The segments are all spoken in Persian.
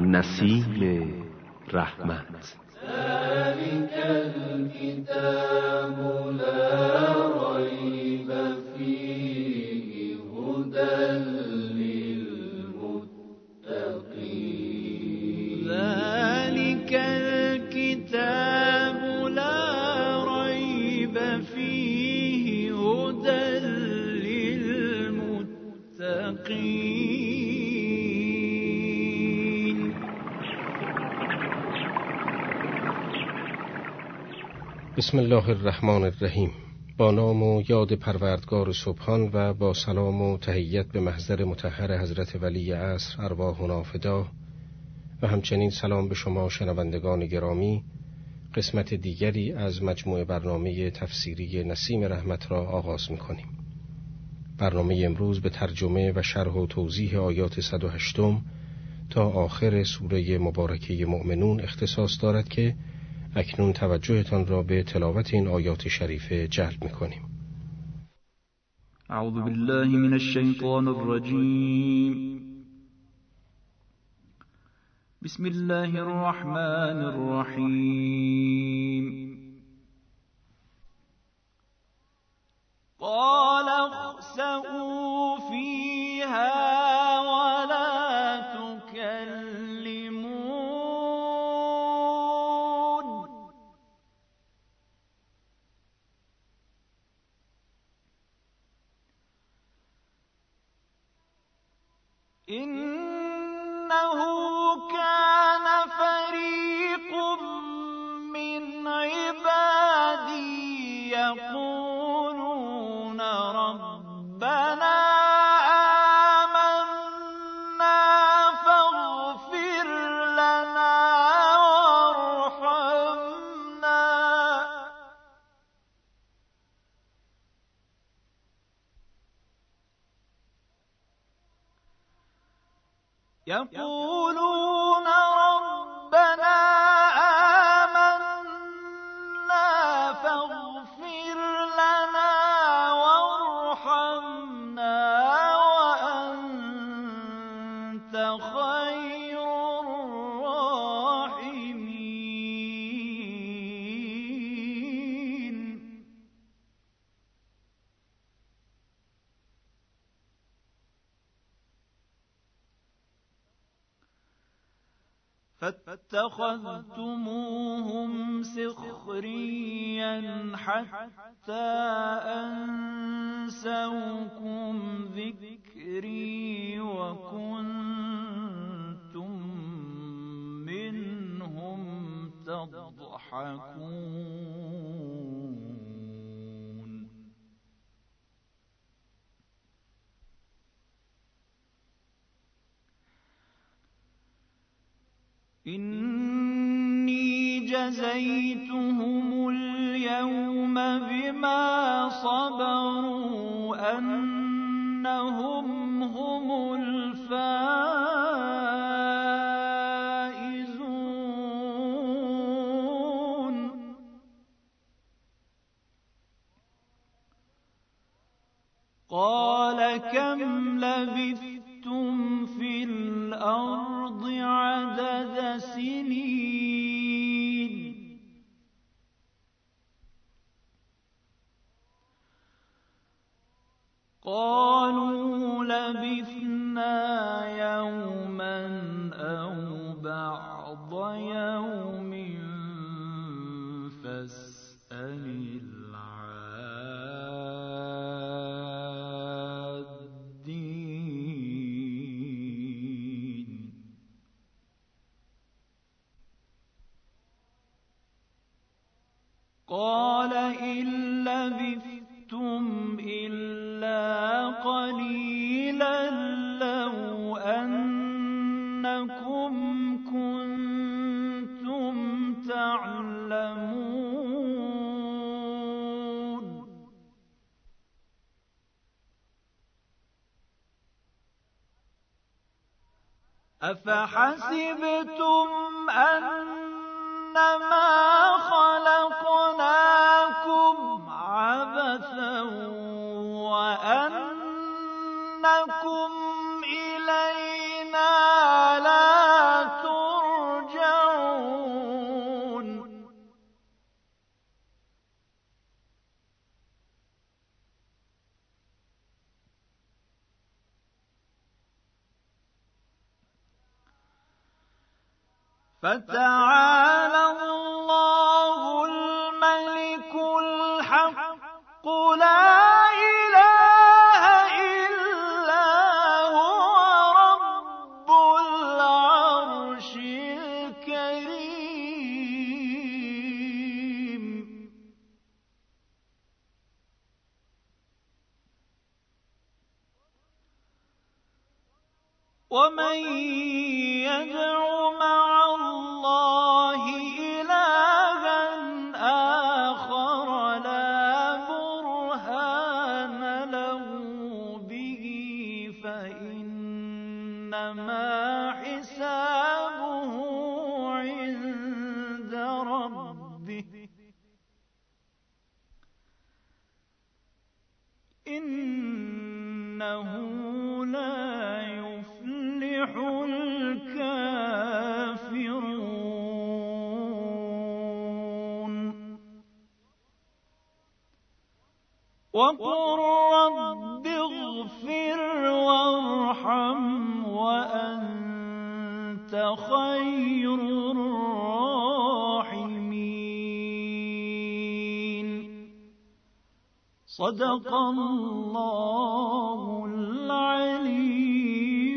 نسیم رحمت. ذلك الكتاب لا ريب فيه هدى للمتقين. ذلك الكتاب لا ريب فيه هدى للمتقين. بسم الله الرحمن الرحیم. با نام و یاد پروردگار سبحان و با سلام و تحیت به محضر مطهر حضرت ولی عصر ارواحنا فدا و همچنین سلام به شما شنوندگان گرامی. قسمت دیگری از مجموعه برنامه تفسیری نسیم رحمت را آغاز می‌کنیم. برنامه امروز به ترجمه و شرح و توضیح آیات 108 تا آخر سوره مبارکه مؤمنون اختصاص دارد که اکنون توجهتان را به تلاوت این آیات شریفه جلب می‌کنیم. اعوذ بالله من الشیطان الرجیم. بسم الله الرحمن الرحیم. قال اخسئوا فيها ولا تكلمون. إنه كان فريق من عبادي يقولون ربنا آمنا فاغفر لنا وارحمنا يقولون ربنا آمنا فاغفر لنا وارحمنا وأنت خير الراحمين. فاتخذتموهم سخريا حتى أنسوكم ذكري وكنتم منهم تضحكون. إني جزيتهم اليوم بما صبروا أنهم هم الفائزون. قال كم لبثتم في الأرض عدد سنين. قالوا لبثنا يوما أو بعض يوم فاسأل قال إن لبثتم إلا قليلا لو أنكم كنتم تعلمون. أفحسبتم أنما خلقناكم عبثا وأنكم إلينا لا ترجعون. فتعالى الله الملك الحق لا إله إلا هو رب العرش الكريم. ومن يدع مع الله إلها آخر لا برهان له به فإنما حسابه عند ربه إنه لا يفلح الكافرون. وقل رب اغفر وارحم وأنت خير الراحمين. صدق الله العلي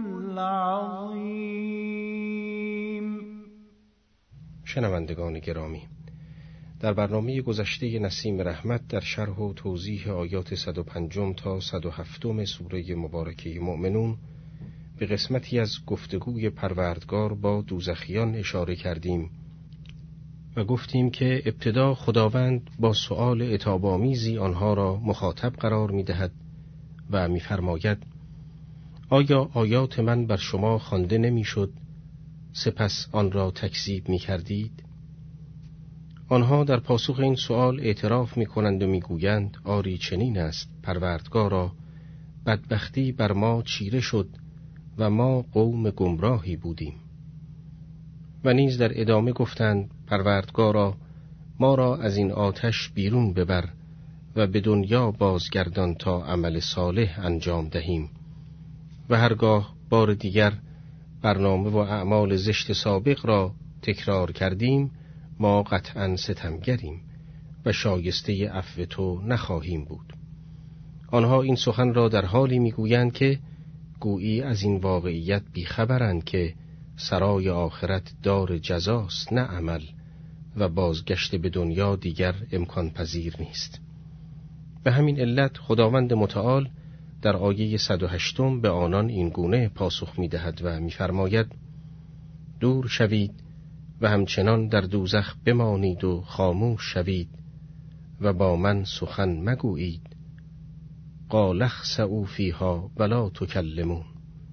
العظیم. شنوندگان گرامی، در برنامه گذشته نسیم رحمت در شرح و توضیح آیات 105 تا 107 سوره مبارکه مؤمنون به قسمتی از گفتگوی پروردگار با دوزخیان اشاره کردیم و گفتیم که ابتدا خداوند با سؤال عتاب‌آمیزی آنها را مخاطب قرار می‌دهد و می‌فرماید: آیا آیات من بر شما خوانده نمی‌شد سپس آن را تکذیب می‌کردید؟ آنها در پاسخ این سؤال اعتراف می‌کنند و می‌گویند: آری چنین است پروردگارا، بدبختی بر ما چیره شد و ما قوم گمراهی بودیم. و نیز در ادامه گفتند: پروردگارا، ما را از این آتش بیرون ببر و به دنیا بازگردان تا عمل صالح انجام دهیم. و هرگاه بار دیگر برنامه و اعمال زشت سابق را تکرار کردیم، ما قطعاً ستمگریم و شایسته عفو تو نخواهیم بود. آنها این سخن را در حالی میگویند که گویی از این واقعیت بیخبرند که سرای آخرت دار جزاست نه عمل و بازگشت به دنیا دیگر امکان پذیر نیست. به همین علت خداوند متعال در آیه 108 به آنان این گونه پاسخ می‌دهد و می‌فرماید: دور شوید و همچنان در دوزخ بمانید و خاموش شوید و با من سخن مگویید. قال اخسئوا فیها ولا تکلمون.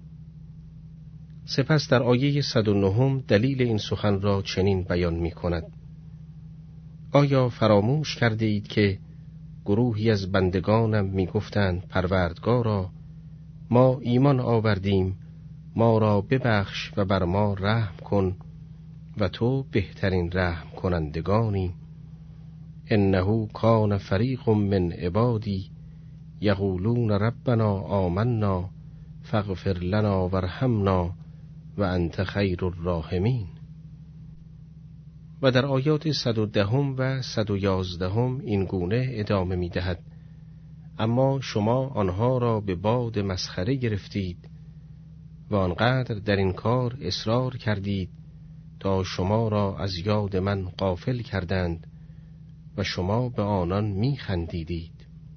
سپس در آیه 109 دلیل این سخن را چنین بیان می‌کند: آیا فراموش کرده اید که گروهی از بندگانم می‌گفتند پروردگارا، ما ایمان آوردیم، ما را ببخش و بر ما رحم کن و تو بهترین رحم کنندگانی. انه کان فریق من عبادی یقولون ربنا آمنا فاغفر لنا وارحمنا و انت خیر الراحمین. و در آیات 110 و 111 این گونه ادامه می دهد: اما شما آنها را به باد مسخره گرفتید و آنقدر در این کار اصرار کردید تا شما را از یاد من غافل کردند و شما به آنان می خندیدید.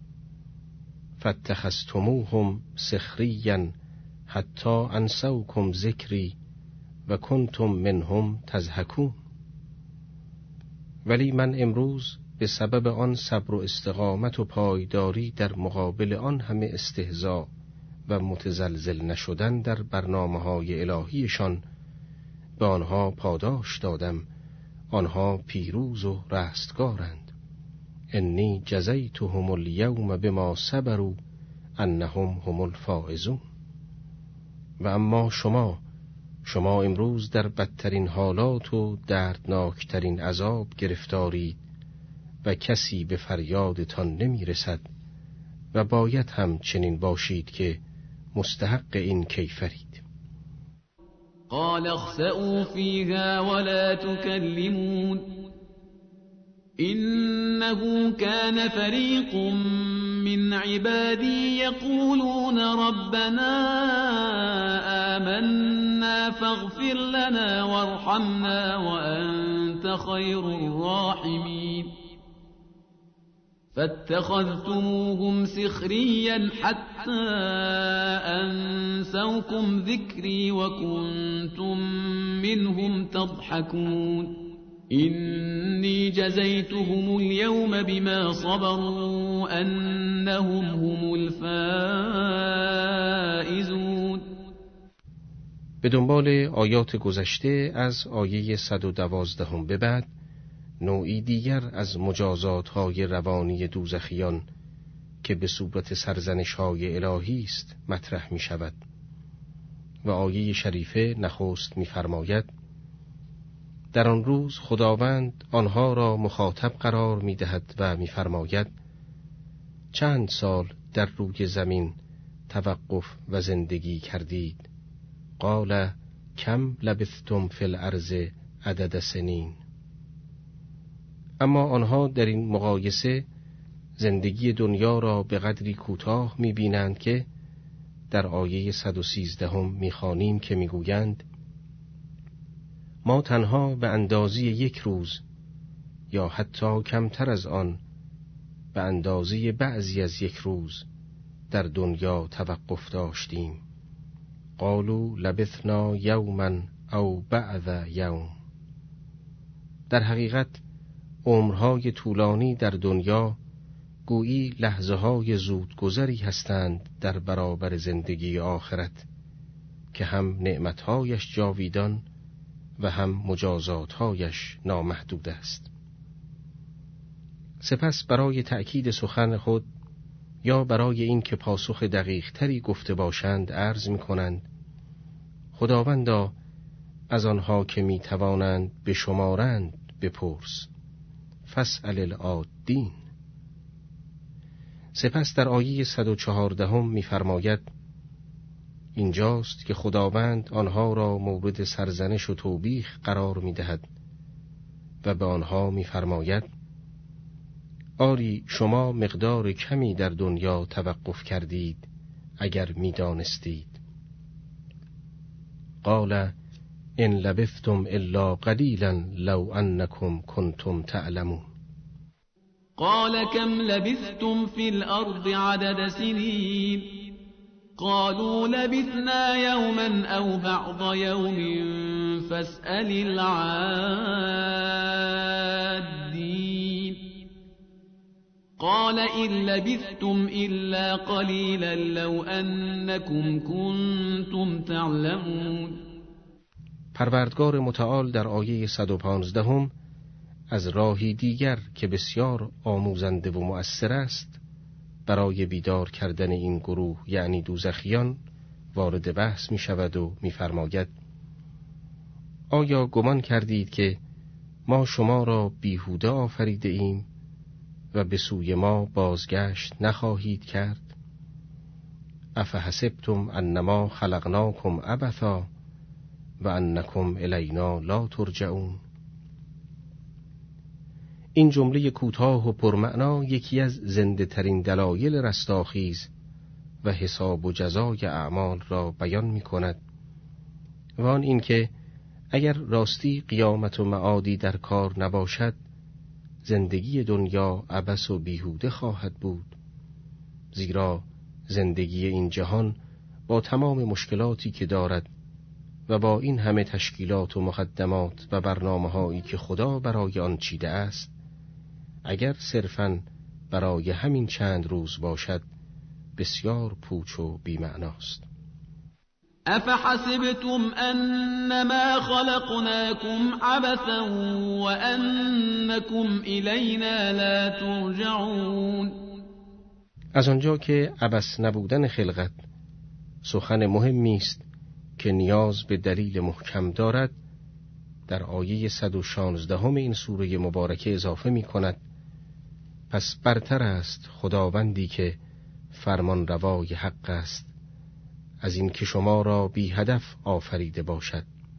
فاتخذتموهم سخریا حتی انسوکم ذکری و کنتم منهم تضحکون. ولی من امروز به سبب آن صبر و استقامت و پایداری در مقابل آن همه استهزاء و متزلزل نشدن در برنامه‌های الهیشان به آنها پاداش دادم. آنها پیروز و رستگارند. انی جزیتهم الیوم بما صبروا انهم هم الفائزون. و اما شما امروز در بدترین حالات و دردناکترین عذاب گرفتارید و کسی به فریادتان نمی رسد و باید هم چنین باشید که مستحق این کیفرید. قال اخسئوا فيها ولا تكلمون إنه كان فريق من عبادي يقولون ربنا آمنا فاغفر لنا وارحمنا وأنت خير الراحمين فاتخذتموهم سخريا حتى أنسوكم ذكري وكنتم منهم تضحكون إني جزيتهم اليوم بما صبروا أنهم هم الفائزون. به دنبال آیات گذشته از آیه 112 به بعد نوعی دیگر از مجازات‌های روانی دوزخیان که به صورت سرزنش‌های الهی است مطرح می‌شود و آیه شریفه نخست می‌فرماید در آن روز خداوند آنها را مخاطب قرار می‌دهد و می‌فرماید چند سال در روی زمین توقف و زندگی کردید؟ قال کم لبثتم فی الارض عدد سنین. اما آنها در این مقایسه زندگی دنیا را به قدری کوتاه می‌بینند که در آیه 113 می‌خوانیم که می‌گویند ما تنها به اندازه یک روز یا حتی کمتر از آن به اندازه بعضی از یک روز در دنیا توقف داشتیم. قالوا لبثنا یوما او بعض یوم. در حقیقت عمرهای طولانی در دنیا گویی لحظه‌های زودگذری هستند در برابر زندگی آخرت که هم نعمتهایش جاویدان و هم مجازاتهایش نامحدود است. سپس برای تأکید سخن خود یا برای این که پاسخ دقیق تری گفته باشند عرض می کنند خداوندا از آنها که می توانند بشمارند بپرس فاسأل العادین. سپس در آیه 114 می فرماید اینجاست که خداوند آنها را مورد سرزنش و توبیخ قرار می دهد و به آنها می فرماید آری شما مقدار کمی در دنیا توقف کردید اگر می دانستید. قال ان لبثتم الا قلیلا لو انکم کنتم تعلمون. قال كم لبثتم في الأرض عدد سنين قالوا لبثنا يوما أو بعض يوم فاسأل العادين قال إن لبثتم إلا قليلا لو أنكم كنتم تعلمون. پروردگار متعال در آیه 115 از راهی دیگر که بسیار آموزنده و مؤثر است برای بیدار کردن این گروه یعنی دوزخیان وارد بحث می شود و می فرماید آیا گمان کردید که ما شما را بیهوده آفریده ایم و به سوی ما بازگشت نخواهید کرد؟ افحسبتم انما خلقناکم عبثا و انکم الینا لا ترجعون. این جمله کوتاه و پرمعنا یکی از زنده ترین دلایل رستاخیز و حساب و جزای اعمال را بیان می کند و آن این که اگر راستی قیامت و معادی در کار نباشد زندگی دنیا عبث و بیهوده خواهد بود، زیرا زندگی این جهان با تمام مشکلاتی که دارد و با این همه تشکیلات و مقدمات و برنامه‌هایی که خدا برای آن چیده است اگر صرفاً برای همین چند روز باشد بسیار پوچ و بی‌معناست. افحسبتم انما خلقناكم عبثا وانكم الینا لا ترجعون. از آنجا که عبث نبودن خلقت سخن مهمی است که نیاز به دلیل محکم دارد در آیه 116 این سوره مبارکه اضافه می کند پس برتر است خداوندی که فرمان روای حق است از این که شما را بی هدف آفریده باشد.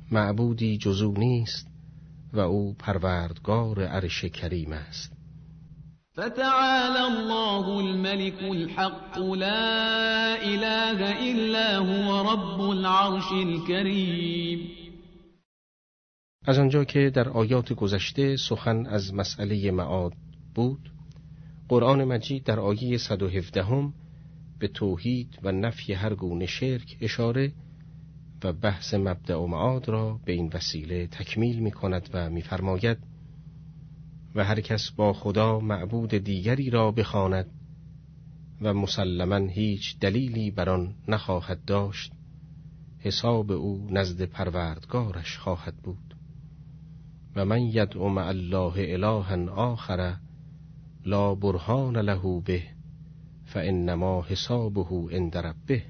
معبودی جز او نیست و او پروردگار عرش کریم است. فتعالى الله الملك الحق لا اله الا هو رب العرش الكريم. از آنجا که در آیات گذشته سخن از مسئله معاد بود، قرآن مجید در آیه 117 به توحید و نفی هر گونه شرک اشاره و بحث مبدأ و معاد را به این وسیله تکمیل می کند و می فرماید و هر کس با خدا معبود دیگری را بخواند و مسلماً هیچ دلیلی بر آن نخواهد داشت، حساب او نزد پروردگارش خواهد بود. و من یدعو مع الله الها آخر لا برهان له به فانما حسابه عند ربه.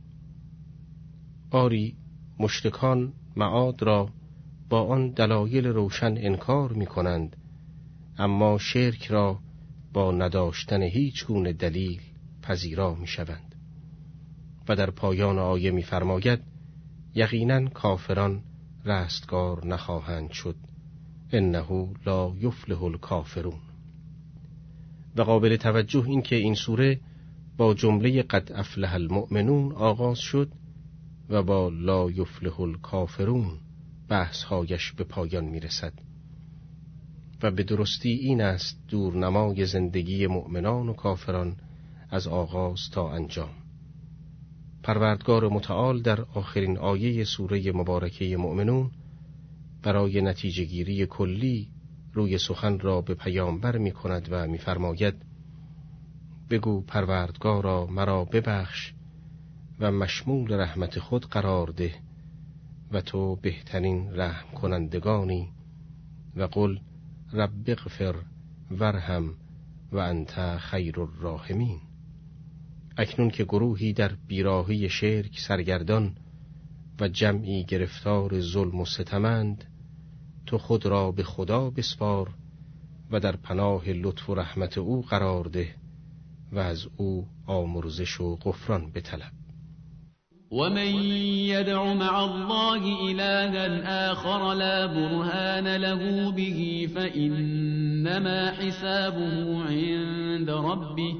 آری مشرکان معاد را با آن دلایل روشن انکار می کنند، اما شرک را با نداشتن هیچ گونه دلیل پذیرا می شوند. و در پایان آیه می فرماید یقیناً کافران رستگار نخواهند شد، انه لا یفلح الکافرون. و قابل توجه این که این سوره با جمله قد افلح المؤمنون آغاز شد و با لا یفلح الکافرون بحث‌هایش به پایان می‌رسد و به درستی این است دورنمای زندگی مؤمنان و کافران از آغاز تا انجام. پروردگار متعال در آخرین آیه سوره مبارکه مؤمنون برای نتیجه گیری کلی روی سخن را به پیامبر می کند و می فرماید بگو پروردگارا مرا ببخش و مشمول رحمت خود قرار ده و تو بهترین رحم کنندگانی و قل رب اغفر ورحم و انت خیر الراحمین. اکنون که گروهی در بیراهی شرک سرگردان و جمعی گرفتار ظلم و ستمند، تو خود را به خدا بسپار و در پناه لطف و رحمت او قرار ده و از او آمرزش و غفران بطلب. ومن يدع مع الله إلها آخر لا برهان له به فإنما حسابه عند ربه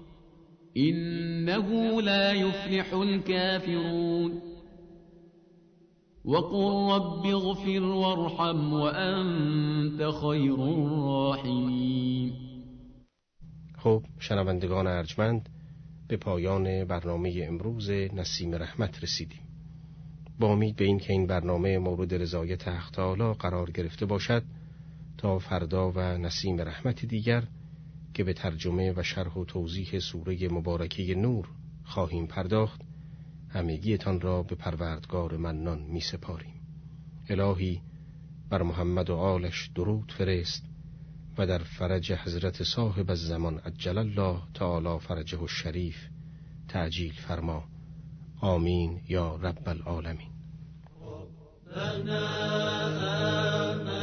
إنه لا يفلح الكافرون وقل رب اغفر وارحم وأنت خير الراحمين. خب شنوندگان ارجمند، به پایان برنامه امروز نسیم رحمت رسیدیم. با امید به این که این برنامه مورد رضایت حق تعالی قرار گرفته باشد، تا فردا و نسیم رحمت دیگر که به ترجمه و شرح و توضیح سوره مبارکه نور خواهیم پرداخت، همگیتان را به پروردگار منان می سپاریم. الهی بر محمد و آلش درود فرست و در فرج حضرت صاحب الزمان عجل الله تعالی فرجه الشریف تعجیل فرما. آمین یا رب العالمین.